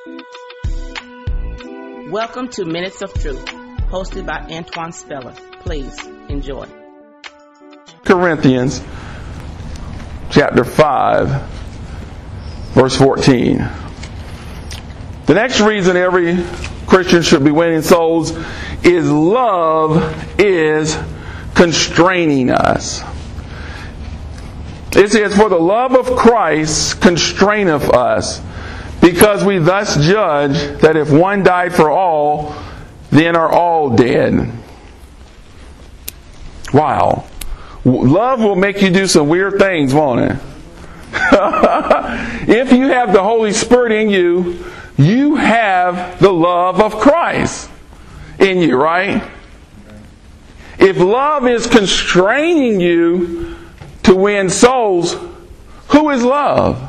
Welcome to Minutes of Truth, hosted by Antoine Speller. Please enjoy. Corinthians chapter 5, verse 14. The next reason every Christian should be winning souls is love is constraining us. It says, "For the love of Christ constraineth us, because we thus judge that if one died for all, then are all dead." Wow. Love will make you do some weird things, won't it? If you have the Holy Spirit in you, you have the love of Christ in you, right? If love is constraining you to win souls, who is love?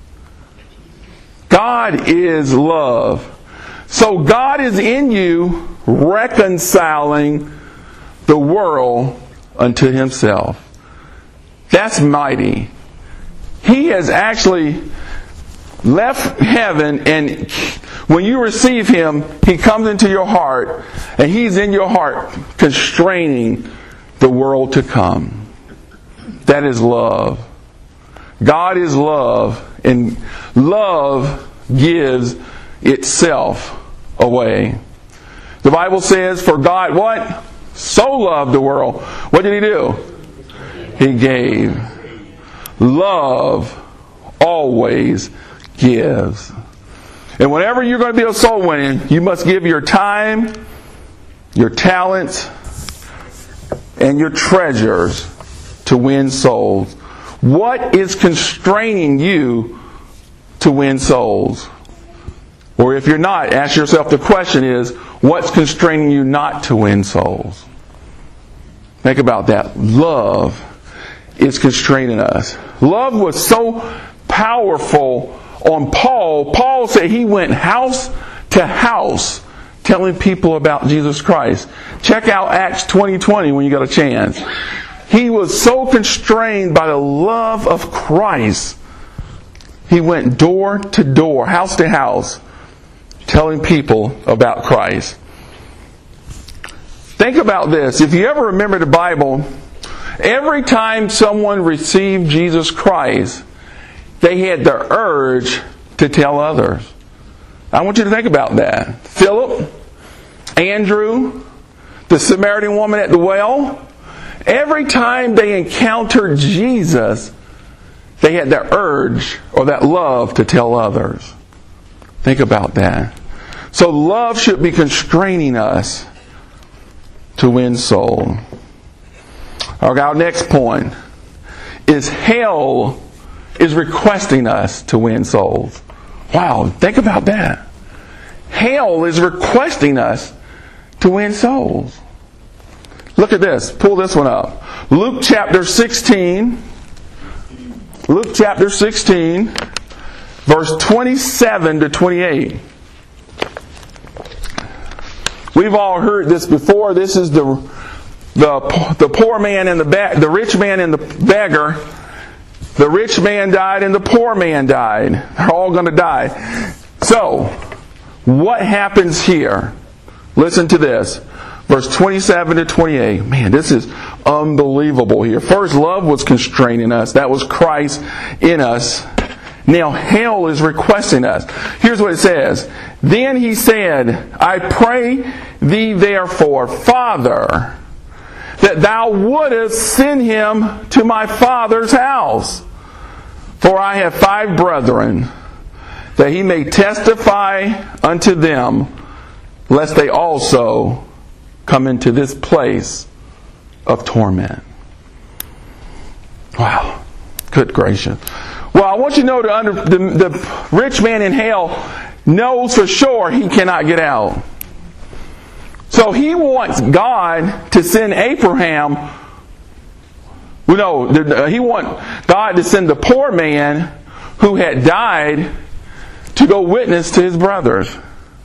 God is love. So God is in you reconciling the world unto Himself. That's mighty. He has actually left heaven, and when you receive Him, He comes into your heart, and He's in your heart constraining the world to come. That is love. God is love, and love gives itself away. The Bible says, for God, what? So loved the world. What did He do? He gave. Love always gives. And whenever you're going to be a soul winning, you must give your time, your talents, and your treasures to win souls. What is constraining you to win souls? Or if you're not, ask yourself the question is, what's constraining you not to win souls? Think about that. Love is constraining us. Love was so powerful on Paul. Paul said he went house to house telling people about Jesus Christ. Check out Acts 20:20 when you got a chance. He was so constrained by the love of Christ. He went door to door, house to house, telling people about Christ. Think about this. If you ever remember the Bible, every time someone received Jesus Christ, they had the urge to tell others. I want you to think about that. Philip, Andrew, the Samaritan woman at the well, every time they encountered Jesus, they had that urge or that love to tell others. Think about that. So love should be constraining us to win soul. Our next point is hell is requesting us to win souls. Wow, think about that. Hell is requesting us to win souls. Look at this. Pull this one up. Luke chapter 16. Luke chapter 16, verse 27 to 28. We've all heard this before. This is the poor man and the rich man and the beggar. The rich man died and the poor man died. They're all going to die. So, what happens here? Listen to this. Verse 27 to 28. Man, this is unbelievable here. First, love was constraining us. That was Christ in us. Now, hell is requesting us. Here's what it says. Then he said, I pray thee therefore, Father, that thou wouldest send him to my father's house. For I have 5 brethren, that he may testify unto them, lest they also come into this place of torment. Wow. Good gracious. Well, I want you to know the rich man in hell knows for sure he cannot get out. So he wants God to send Abraham. He wants God to send the poor man who had died to go witness to his brothers.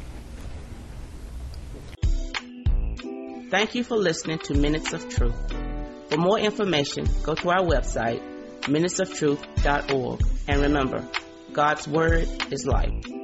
Thank you for listening to Minutes of Truth. For more information, go to our website, minutesoftruth.org. And remember, God's Word is life.